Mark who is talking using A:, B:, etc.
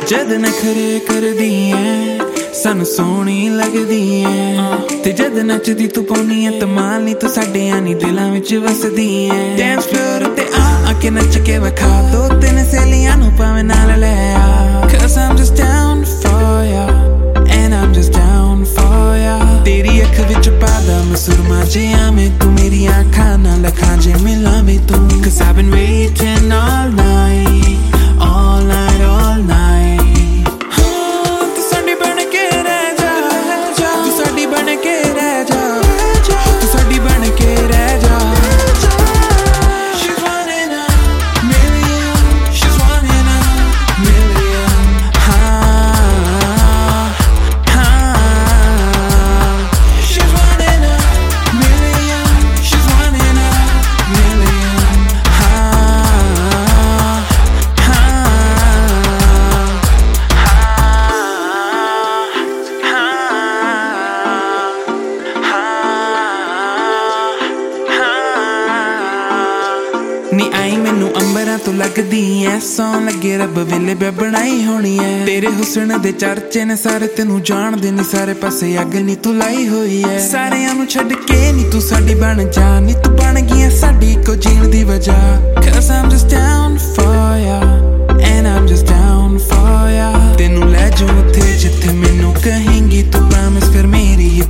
A: जद नखरे करदी ऐ सानू सोहनी लगदी ऐ ते जद नचदी तू पाउनी ऐ धमाल नी तू साडे आनी दिलां विच वसदी ऐ डांस फ्लोर ते आके नच के विखा दो तीन सहेलियां नू भावें नाल लै आ 'cause I'm just down for ya and I'm just down for ya तेरी अख विच पादा मैं सुरमा जे आवें तू मेरी अखां नाल अखां जे मिलावें तू 'cause I've been waiting all night all night all night तू साडी बन के रह जा तू साडी बन के रह जा तू साडी बन के रह जा She's one in a million she's one in a million She's one in a million she's one in a million नी आई मैनू अंबरां तो लगदी ऐ सौं लगे रब वेले मैं बनाई होनी ऐ तेरे हुस्न दे चर्चे ने सारे तेनू जानदे नी सारे पासे अग नी तू लाई होई ऐ सारेयां नू छड्ड के नी तू साडी बन जा नी तू बन गई ऐ साडी को जीण दी वजह 'cause I'm just down for ya and I'm just down for ya तेनू लै जाऊं उत्थे जिथे मैनू कहेंगी तू promise फिर मेरी ही